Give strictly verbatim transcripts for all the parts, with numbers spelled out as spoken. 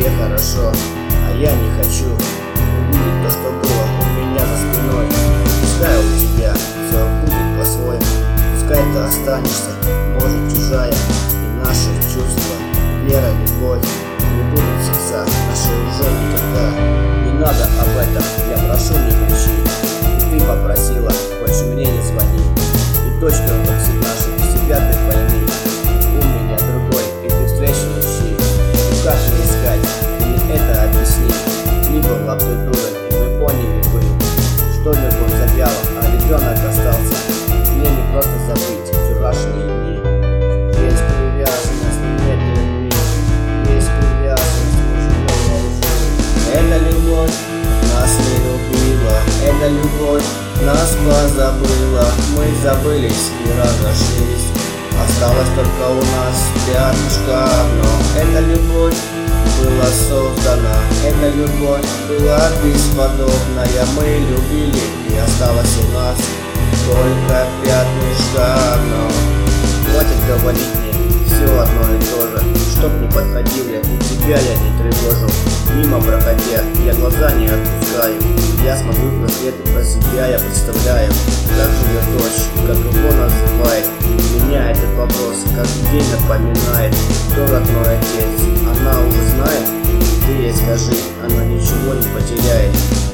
тебе хорошо, а я не хочу увидеть то, что было у меня за спиной. Пускай у тебя все будет по-своему, пускай ты останешься, может, чужая, и наши чувства, вера, любовь не будут сердца наши уже никогда. Не надо об этом, я прошу, не кричи. И ты попросила, больше мне не звони. И точно бросит наши без себя, ты пойми. У меня другой, и ты встречу ищи. Ну как мне искать, ты мне это объясни. Не была бы ты дурой, и мы поняли бы, что любовь завяла, а ребенок остался. Мне не просто забыть вчерашние дни. Есть привязанность, но нет любви. Есть привязанность, но живем во лжи. Эта любовь нас не любила, эта любовь нас позабыла. Мы забылись и разошлись, осталось только у нас пятнышко одно. Эта любовь была создана, эта любовь была бесподобная. Мы любили, и осталось у нас только пятнышко одно. Хватит говорить мне все одно и то же, чтоб не подходили, у тебя я не тревожу. Мимо проходя, я глаза не отпускаю. Я смотрю на свет и про себя я представляю, как живет дочь, как его называет. Меня этот вопрос каждый день напоминает. Кто родной отец, она уже знает. Ты ей скажи, она ничего не потеряет.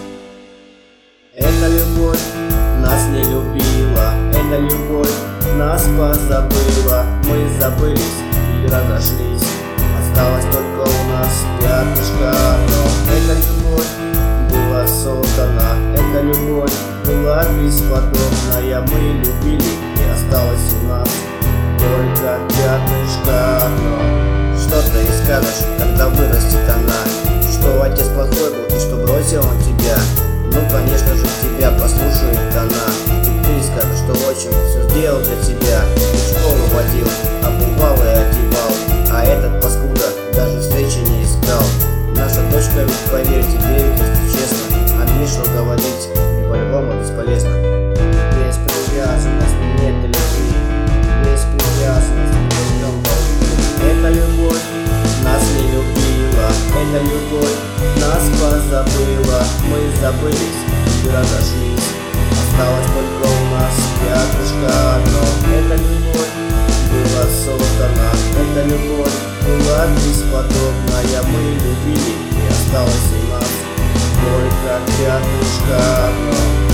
Эта любовь нас не любила, эта любовь нас позабыла. Мы забылись и разошлись, осталось только у нас пятнышко одно. Эта любовь была создана, эта любовь была бесподобная. Мы любили, и осталось у нас только пятнышко одно. Что ты и скажешь, когда вырастет она, что отец плохой был и что бросил он тебя? Ну, конечно же, тебя послушает она. И ты скажешь, что отчим все сделал для тебя. В школу водил, обувал и одевал, а этот паскуда даже встречи не искал. Наша дочка ведь, поверьте, верит, если честно, а мне что говорить, мне по-любому бесполезно. Есть привязанность, но нет любви. Есть привязанность, мы живем во лжи. Эта любовь нас не любила, эта любовь нас позабыла. Мы забылись и разошлись, осталось только у нас пятнышко одно. Эта любовь была создана, эта любовь была бесподобная. Мы любили, и осталось у нас только пятнышко одно.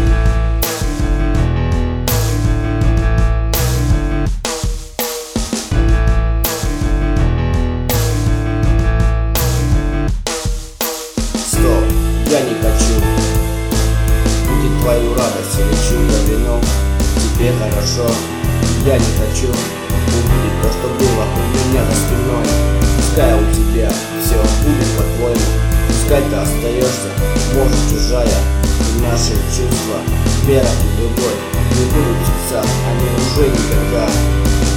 Я не хочу будет твою радость или чудо вино. Тебе хорошо, я не хочу увидеть то, что было у меня за спиной. Пускай у тебя все будет по-твоему, пускай ты остаешься, может, чужая. И наши чувства, вера и любовь не будут сердца, они уже никогда.